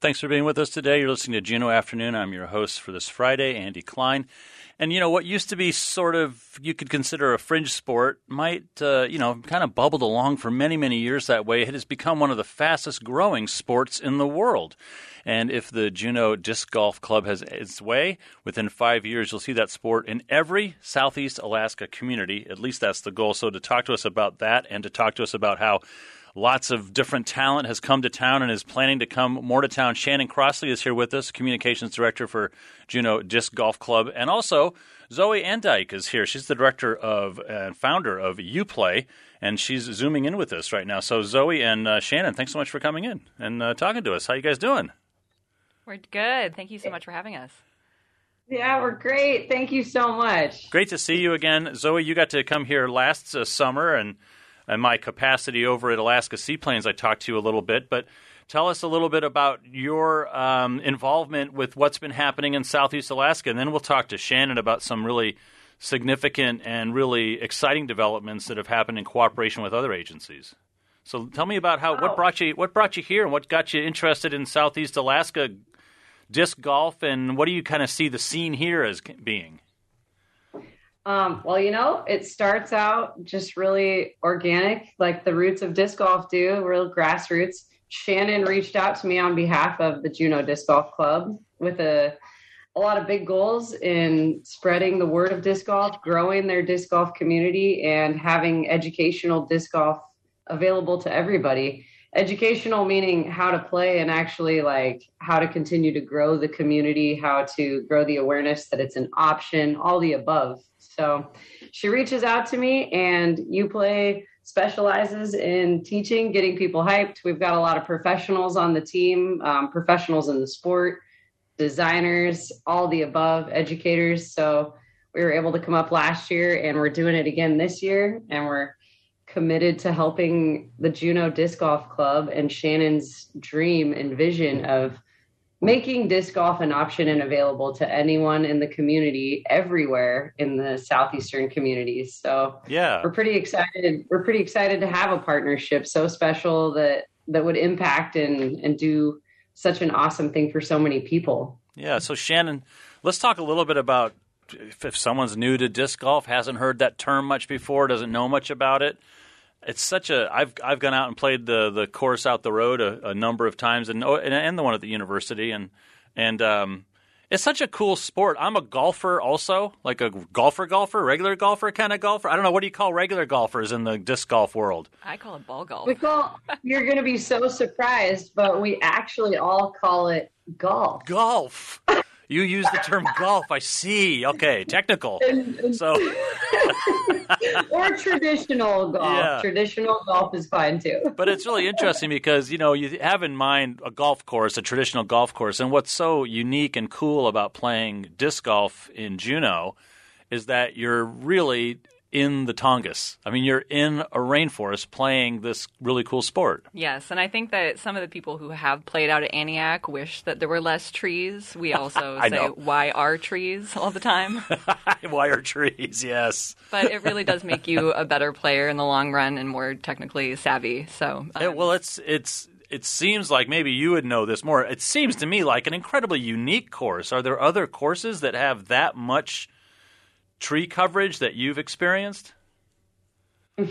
Thanks for being with us today. You're listening to Juneau Afternoon. I'm your host for this Friday, Andy Klein. And, what used to be sort of, you could consider a fringe sport might, kind of bubbled along for many, many years that way. It has become one of the fastest growing sports in the world. And if the Juneau Disc Golf Club has its way, within 5 years, you'll see that sport in every Southeast Alaska community. At least that's the goal. So to talk to us about that and to talk to us about how lots of different talent has come to town and is planning to come more to town. Shannon Crossley is here with us, Communications Director for Juneau Disc Golf Club. And also, Zoe Andyke is here. She's the Director of and founder of UPlay, and she's zooming in with us right now. So Zoe and Shannon, thanks so much for coming in and talking to us. How you guys doing? We're good. Thank you so much for having us. Yeah, we're great. Thank you so much. Great to see you again. Zoe, you got to come here last summer, and in my capacity over at Alaska Seaplanes, I talked to you a little bit, but tell us a little bit about your involvement with what's been happening in Southeast Alaska, and then we'll talk to Shannon about some really significant and really exciting developments that have happened in cooperation with other agencies. So tell me about what brought you here and what got you interested in Southeast Alaska disc golf, and what do you kind of see the scene here as being? It starts out just really organic, like the roots of disc golf do, real grassroots. Shannon reached out to me on behalf of the Juneau Disc Golf Club with a lot of big goals in spreading the word of disc golf, growing their disc golf community, and having educational disc golf available to everybody. Educational meaning how to play and actually how to continue to grow the community, how to grow the awareness that it's an option, all the above. So she reaches out to me, and UPlay specializes in teaching, getting people hyped. We've got a lot of professionals on the team, professionals in the sport, designers, all the above, educators. So we were able to come up last year, and we're doing it again this year, and we're committed to helping the Juneau Disc Golf Club and Shannon's dream and vision of making disc golf an option and available to anyone in the community everywhere in the southeastern communities. So yeah, we're pretty excited. We're pretty excited to have a partnership so special that would impact and do such an awesome thing for so many people. Yeah. So Shannon, let's talk a little bit about if someone's new to disc golf, hasn't heard that term much before, doesn't know much about it. It's such a I've gone out and played the course out the road a number of times, and the one at the university, and it's such a cool sport. I'm a golfer also, like a golfer, regular golfer kind of golfer. I don't know, what do you call regular golfers in the disc golf world? I call it ball golf. You're going to be so surprised, but we actually all call it golf. Golf. You use the term golf. I see. Okay, technical. So, or traditional golf. Yeah. Traditional golf is fine too. But it's really interesting because you have in mind a golf course, a traditional golf course, and what's so unique and cool about playing disc golf in Juneau is that you're really in the Tongass. I mean, you're in a rainforest playing this really cool sport. Yes, and I think that some of the people who have played out at Aniak wish that there were less trees. We also say, why are trees all the time? Why are trees, yes. But it really does make you a better player in the long run and more technically savvy. So, it seems like maybe you would know this more. It seems to me like an incredibly unique course. Are there other courses that have that much tree coverage that you've experienced? No.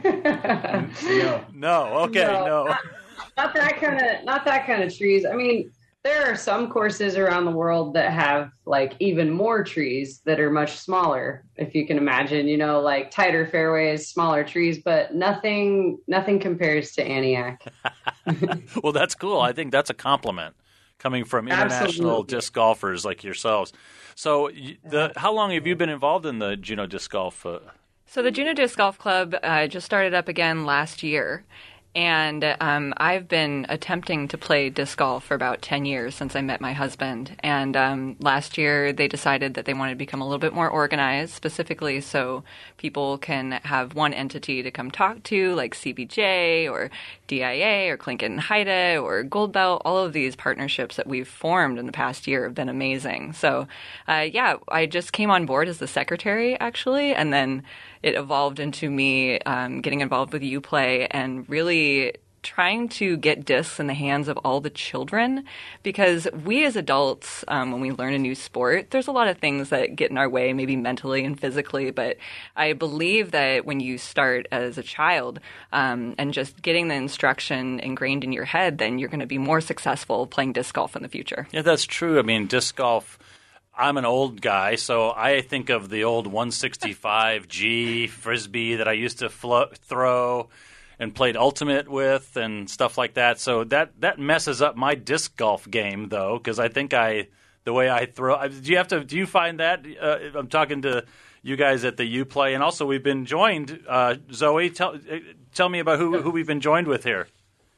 Okay, no. Not that kind of trees. I mean, there are some courses around the world that have even more trees that are much smaller, if you can imagine, like tighter fairways, smaller trees, but nothing compares to Aniak. Well, that's cool. I think that's a compliment coming from international disc golfers like yourselves. So how long have you been involved in the Juneau Disc Golf? So the Juneau Disc Golf Club just started up again last year. And I've been attempting to play disc golf for about 10 years since I met my husband. And last year they decided that they wanted to become a little bit more organized, specifically so people can have one entity to come talk to, like CBJ or DIA or Tlingit and Haida or Gold Belt. All of these partnerships that we've formed in the past year have been amazing. So, I just came on board as the secretary, actually, and then it evolved into me getting involved with UPlay and really trying to get discs in the hands of all the children, because we as adults, when we learn a new sport, there's a lot of things that get in our way, maybe mentally and physically. But I believe that when you start as a child and just getting the instruction ingrained in your head, then you're going to be more successful playing disc golf in the future. Yeah, that's true. I mean, disc golf, I'm an old guy, so I think of the old 165G Frisbee that I used to throw and played Ultimate with and stuff like that. So that messes up my disc golf game, though, because I think the way I throw. Do you find that? I'm talking to you guys at the UPlay, and also we've been joined. Zoe, tell me about who we've been joined with here.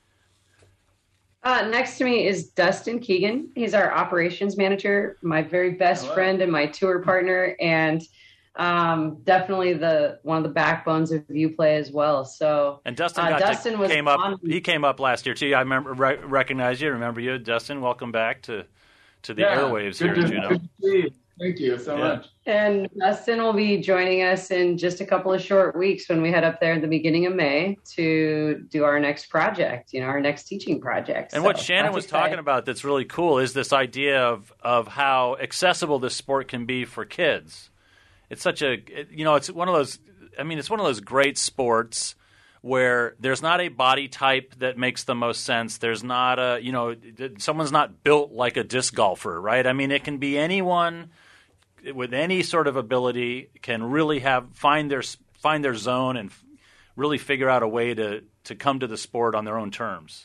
Next to me is Dustin Keegan. He's our operations manager, my very best friend and my tour partner, and definitely one of the backbones of UPlay as well. So, and Dustin He came up last year too. I remember recognize you. Remember you, Dustin? Welcome back to the airwaves here at Juneau. Good to see you. Thank you so much. And Dustin will be joining us in just a couple of short weeks when we head up there at the beginning of May to do our next project, our next teaching project. And what Shannon was talking about that's really cool is this idea of how accessible this sport can be for kids. It's it's one of those great sports where there's not a body type that makes the most sense. There's not someone's not built like a disc golfer, right? I mean, it can be anyone with any sort of ability can really find their zone and really figure out a way to come to the sport on their own terms.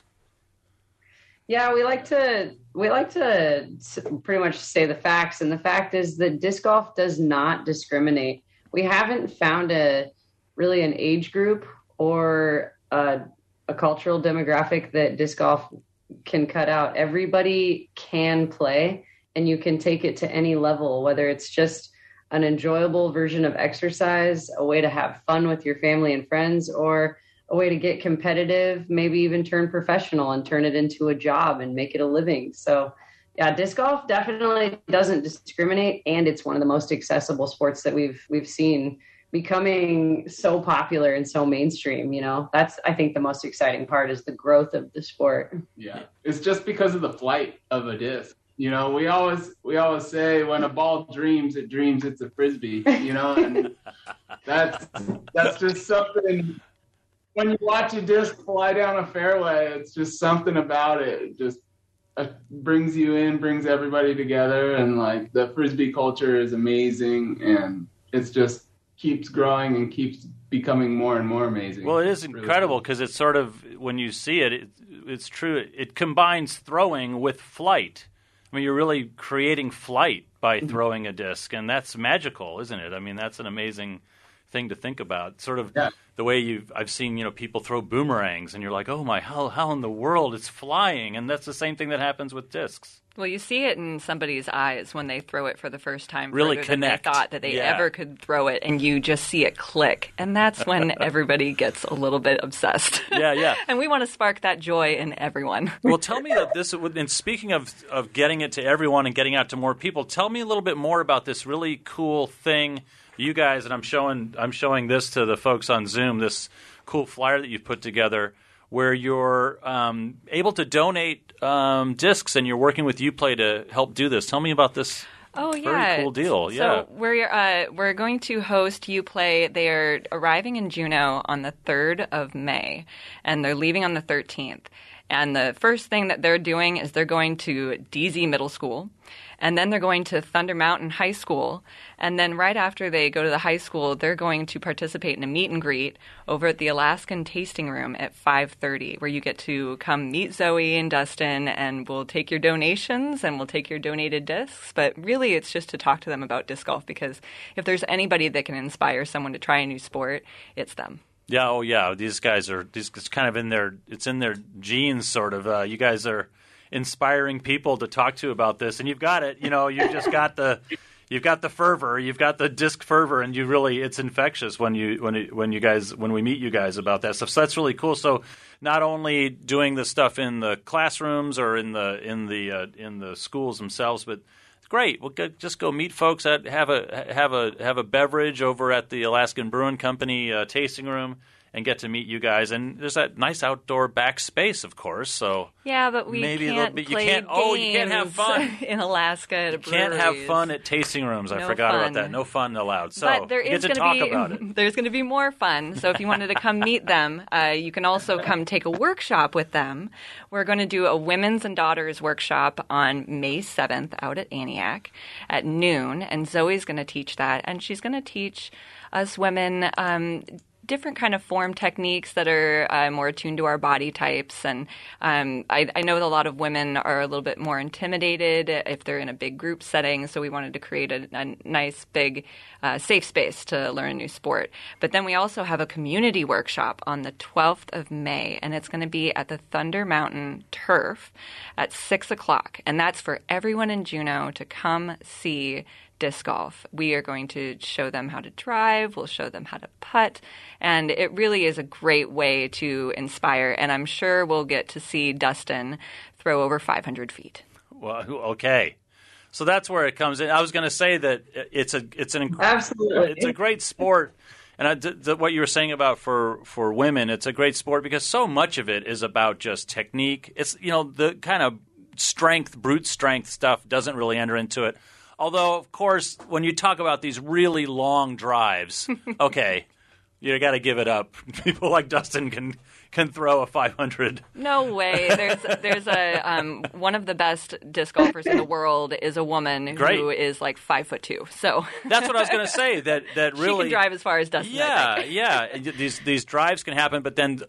Yeah, we like to pretty much say the facts, and the fact is that disc golf does not discriminate. We haven't found really an age group or a cultural demographic that disc golf can cut out. Everybody can play, and you can take it to any level, whether it's just an enjoyable version of exercise, a way to have fun with your family and friends, or a way to get competitive, maybe even turn professional and turn it into a job and make it a living. So yeah, disc golf definitely doesn't discriminate, and it's one of the most accessible sports that we've seen becoming so popular and so mainstream. That's, I think, the most exciting part is the growth of the sport. Yeah, it's just because of the flight of a disc. We always say when a ball dreams it's a Frisbee, and that's just something. When you watch a disc fly down a fairway, it's just something about it. It just brings you in, brings everybody together, and like the Frisbee culture is amazing, and it's just keeps growing and keeps becoming more and more amazing. Well, it is incredible because it's sort of, when you see it, it's true. It combines throwing with flight. I mean, you're really creating flight by throwing a disc, and that's magical, isn't it? I mean, that's an amazing thing to think about. Sort of the way I've seen, people throw boomerangs, and you're like, oh my, how in the world it's flying? And that's the same thing that happens with discs. Well, you see it in somebody's eyes when they throw it for the first time. Really connect. They thought that they ever could throw it, and you just see it click. And that's when everybody gets a little bit obsessed. Yeah. And we want to spark that joy in everyone. Well, tell me that this, and speaking of getting it to everyone and getting out to more people, tell me a little bit more about this really cool thing you guys, and I'm showing this to the folks on Zoom, this cool flyer that you've put together, where you're able to donate discs, and you're working with UPlay to help do this. Tell me about this. Oh, yeah. Very cool deal. So we're going to host UPlay. They are arriving in Juneau on the 3rd of May, and they're leaving on the 13th. And the first thing that they're doing is they're going to DZ Middle School, and then they're going to Thunder Mountain High School. And then right after they go to the high school, they're going to participate in a meet and greet over at the Alaskan Tasting Room at 5:30, where you get to come meet Zoe and Dustin, and we'll take your donations and we'll take your donated discs. But really, it's just to talk to them about disc golf, because if there's anybody that can inspire someone to try a new sport, it's them. Yeah, oh yeah. These guys it's kind of it's in their genes, sort of. You guys are inspiring people to talk to about this, and you've got it. You've just got you've got the fervor, you've got the disc fervor, and it's infectious when we meet you guys about that stuff. So that's really cool. So not only doing the stuff in the classrooms or in the schools themselves, but great. We'll just go meet folks have a beverage over at the Alaskan Brewing Company tasting room, and get to meet you guys. And there's that nice outdoor back space, of course. So yeah, but we maybe can't you play can't. Oh, you can't have games fun in Alaska at a Can't have breweries. fun at tasting rooms. I No forgot about fun. that. No fun allowed. So But there you is get to going talk to about it. be there's going to be more fun. So if you wanted to come meet them, you can also come take a workshop with them. We're going to do a women's and daughters workshop on May 7th out at Antioch at noon, and Zoe's going to teach that, and she's going to teach us women different kind of form techniques that are more attuned to our body types. And I know that a lot of women are a little bit more intimidated if they're in a big group setting. So we wanted to create a nice, big, safe space to learn a new sport. But then we also have a community workshop on the 12th of May, and it's going to be at the Thunder Mountain Turf at 6 o'clock. And that's for everyone in Juneau to come see disc golf. We are going to show them how to drive. We'll show them how to putt. And it really is a great way to inspire. And I'm sure we'll get to see Dustin throw over 500 feet. Well, okay. So that's where it comes in. I was going to say that it's a great sport. And what you were saying about for women, it's a great sport because so much of it is about just technique. It's, the kind of brute strength stuff doesn't really enter into it. Although, of course, when you talk about these really long drives, okay, you got to give it up. People like Dustin can throw a 500. No way. There's a one of the best disc golfers in the world is a woman who is like 5'2". So that's what I was going to say. That really she can drive as far as Dustin. Yeah. These drives can happen, but then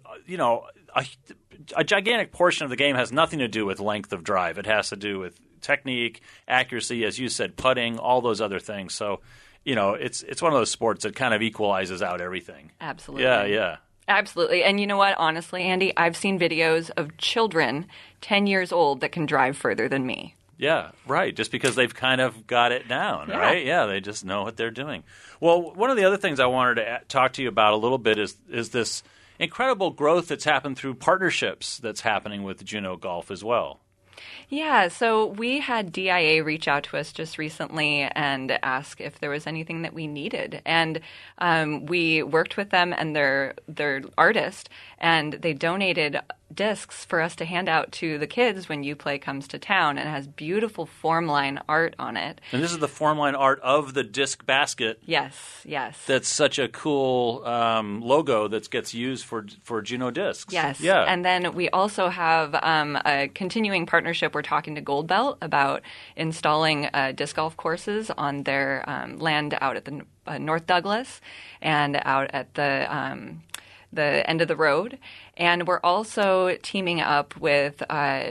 a gigantic portion of the game has nothing to do with length of drive. It has to do with technique, accuracy, as you said, putting, all those other things. So, it's one of those sports that kind of equalizes out everything. Absolutely. Yeah. Absolutely. And you know what? Honestly, Andy, I've seen videos of children 10 years old that can drive further than me. Yeah, right. Just because they've kind of got it down, right? Yeah, they just know what they're doing. Well, one of the other things I wanted to talk to you about a little bit is this incredible growth that's happened through partnerships that's happening with Juneau Golf as well. Yeah, so we had DIA reach out to us just recently and ask if there was anything that we needed. And we worked with them and their artist, and they donated discs for us to hand out to the kids when UPlay comes to town, and it has beautiful Formline art on it. And this is the Formline art of the disc basket. Yes. That's such a cool logo that gets used for Juneau discs. Yes. Yeah. And then we also have a continuing partnership. We're talking to Gold Belt about installing disc golf courses on their land out at the North Douglas and out at the end of the road. And we're also teaming up with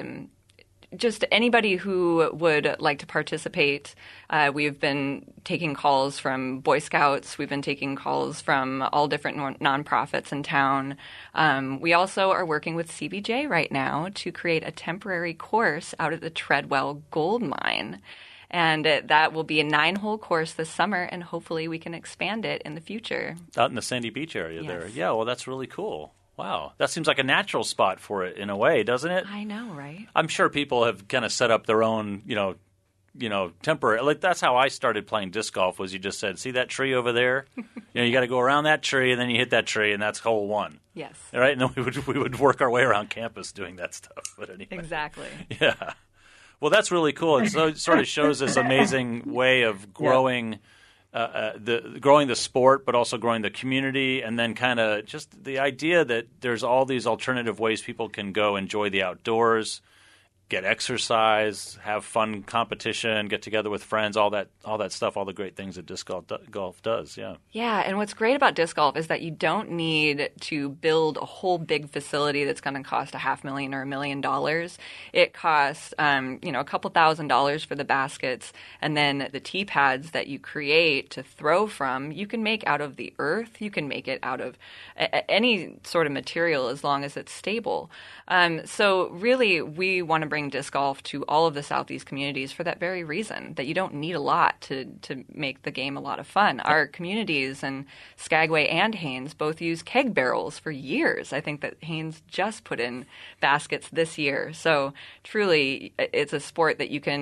just anybody who would like to participate. We've been taking calls from Boy Scouts. We've been taking calls from all different nonprofits in town. We also are working with CBJ right now to create a temporary course out at the Treadwell Gold Mine. And that will be a 9-hole course this summer, and hopefully we can expand it in the future. Out in the Sandy Beach area Yes. there. Yeah, well, that's really cool. Wow. That seems like a natural spot for it in a way, doesn't it? I know, right? I'm sure people have kind of set up their own, temporary. Like that's how I started playing disc golf. Was you just said, "See that tree over there? You got to go around that tree, and then you hit that tree, and that's hole one." Yes. All right, and then we would work our way around campus doing that stuff. But anyway, Exactly. Yeah. Well, that's really cool. It sort of shows this amazing way of growing. Growing the sport, but also growing the community, and then kind of just the idea that there's all these alternative ways people can go enjoy the outdoors, get exercise, have fun competition, get together with friends, all that stuff, all the great things that disc golf does. Yeah. Yeah, and what's great about disc golf is that you don't need to build a whole big facility that's going to cost $500,000 or $1 million. It costs, a couple $1,000s for the baskets, and then the tee pads that you create to throw from, you can make out of the earth. You can make it out of any sort of material as long as it's stable. So really, we want to bring disc golf to all of the Southeast communities for that very reason, that you don't need a lot to make the game a lot of fun. Our communities in Skagway and Haines both use keg barrels for years. I think that Haines just put in baskets this year. So truly, it's a sport that you can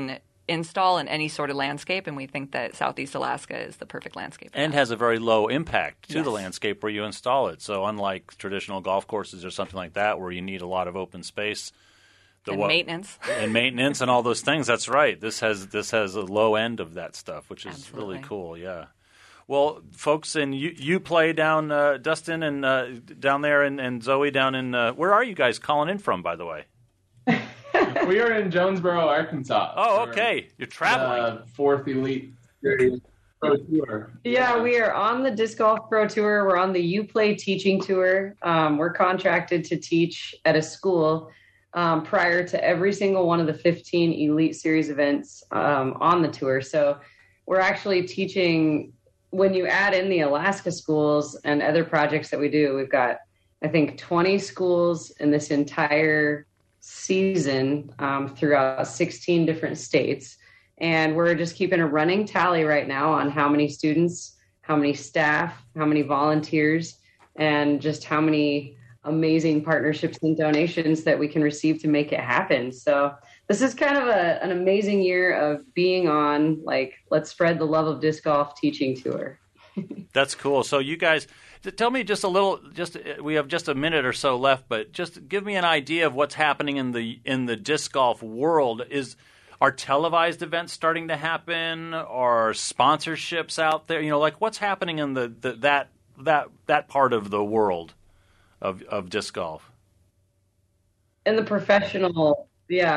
install in any sort of landscape, and we think that Southeast Alaska is the perfect landscape. And has a very low impact to Yes. the landscape where you install it. So unlike traditional golf courses or something like that where you need a lot of open space, Maintenance. and maintenance and all those things, that's right. This has a low end of that stuff, which is Absolutely. really cool. Yeah. Well, folks, and you play down, Dustin, and down there, and Zoe down in where are you guys calling in from, by the way? We are in Jonesboro, Arkansas. Oh, for okay. You're traveling. The fourth Elite Series Pro Tour. Yeah, we are on the Disc Golf Pro Tour. We're on the UPlay teaching tour. We're contracted to teach at a school prior to every single one of the 15 Elite Series events on the tour. So we're actually teaching, when you add in the Alaska schools and other projects that we do, we've got, I think, 20 schools in this entire season throughout 16 different states. And we're just keeping a running tally right now on how many students, how many staff, how many volunteers, and just how many amazing partnerships and donations that we can receive to make it happen. So this is kind of an amazing year of being on, like, let's spread the love of disc golf teaching tour. That's cool. So you guys, tell me just a little. We have just a minute or so left, but just give me an idea of what's happening in the disc golf world. Are televised events starting to happen? Are sponsorships out there? Like what's happening in that part of the world of disc golf? In the professional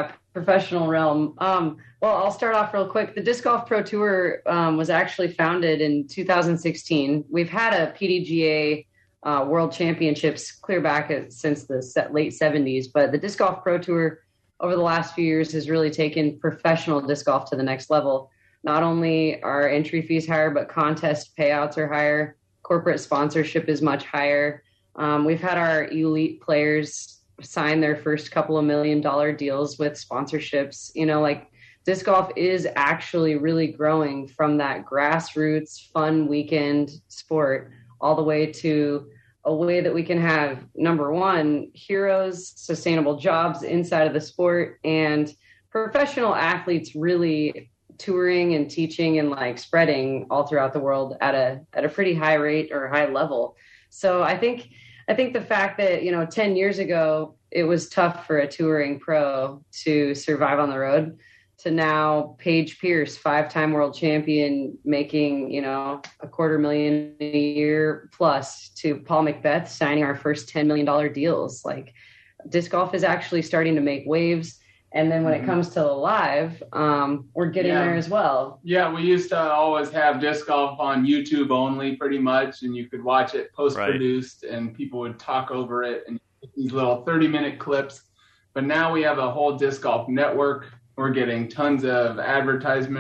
realm. Well, I'll start off real quick. The Disc Golf Pro Tour was actually founded in 2016. We've had a PDGA World Championships clear back since the late 70s, but the Disc Golf Pro Tour over the last few years has really taken professional disc golf to the next level. Not only are entry fees higher, but contest payouts are higher. Corporate sponsorship is much higher. We've had our elite players sign their first couple of $1 million deals with sponsorships. Like disc golf is actually really growing from that grassroots fun weekend sport all the way to a way that we can have, number one, heroes, sustainable jobs inside of the sport, and professional athletes really touring and teaching and like spreading all throughout the world at a pretty high rate or high level. So I think the fact that, 10 years ago, it was tough for a touring pro to survive on the road, to now Paige Pierce, 5-time world champion, making, $250,000 a year plus, to Paul McBeth signing our first $10 million deals. Like disc golf is actually starting to make waves. And then when it comes to live, we're getting there as well. Yeah, we used to always have disc golf on YouTube only pretty much, and you could watch it post-produced and people would talk over it and these little 30-minute clips. But now we have a whole disc golf network. We're getting tons of advertisers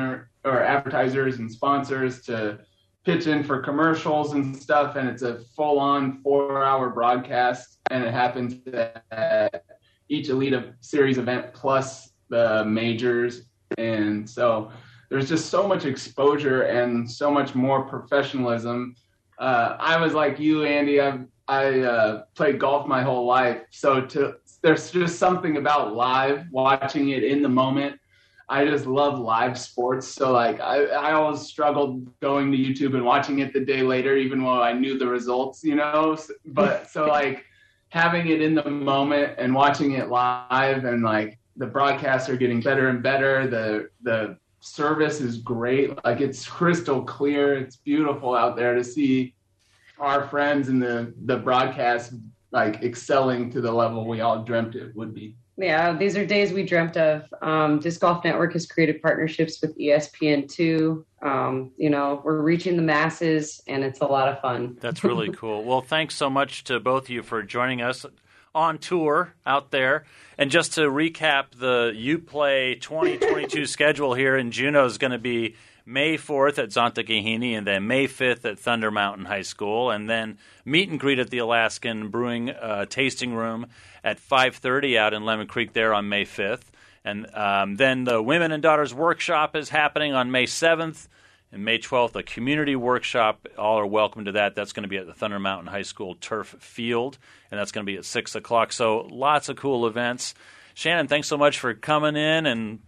and sponsors to pitch in for commercials and stuff, and it's a full-on 4-hour broadcast, and it happens at each Elite Series event plus the majors. And so there's just so much exposure and so much more professionalism. I was like you, Andy. I played golf my whole life. So there's just something about live, watching it in the moment. I just love live sports. So like I always struggled going to YouTube and watching it the day later, even though I knew the results, But so like having it in the moment and watching it live, and like the broadcasts are getting better and better. The service is great. Like it's crystal clear. It's beautiful out there to see our friends in the broadcast like excelling to the level we all dreamt it would be. Yeah, these are days we dreamt of. Disc Golf Network has created partnerships with ESPN2. We're reaching the masses, and it's a lot of fun. That's really cool. Well, thanks so much to both of you for joining us on tour out there. And just to recap, the UPlay 2022 schedule here in Juneau is going to be May 4th at Zontagahini, and then May 5th at Thunder Mountain High School, and then meet and greet at the Alaskan Brewing Tasting Room at 5:30 out in Lemon Creek there on May 5th. And then the Women and Daughters Workshop is happening on May 7th. And May 12th, a community workshop. All are welcome to that. That's going to be at the Thunder Mountain High School turf field, and that's going to be at 6 o'clock. So lots of cool events. Shannon, thanks so much for coming in and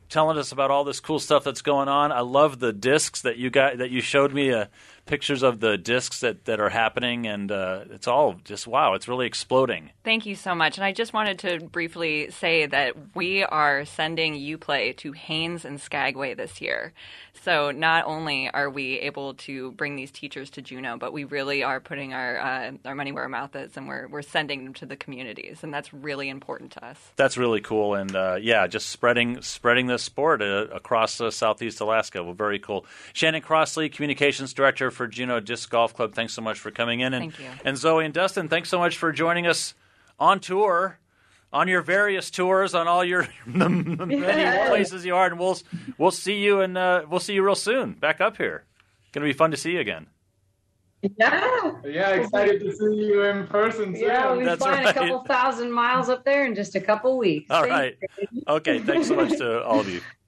telling us about all this cool stuff that's going on. I love the discs that you showed me, pictures of the discs that are happening, and it's all just wow. It's really exploding. Thank you so much. And I just wanted to briefly say that we are sending UPlay to Haines and Skagway this year. So not only are we able to bring these teachers to Juneau, but we really are putting our money where our mouth is, and we're sending them to the communities, and that's really important to us. That's really cool, and just spreading the sport across Southeast Alaska. Well, very cool. Shannon Crossley, Communications Director for Juneau Disc Golf Club. Thanks so much for coming in. Thank you. And Zoe and Dustin, thanks so much for joining us on tour. On your various tours, on all your many places you are, and we'll see you real soon. Back up here, going to be fun to see you again. Yeah, excited to see you in person soon. Yeah, we'll be flying a couple thousand miles up there in just a couple weeks. All right. Okay, thanks so much to all of you.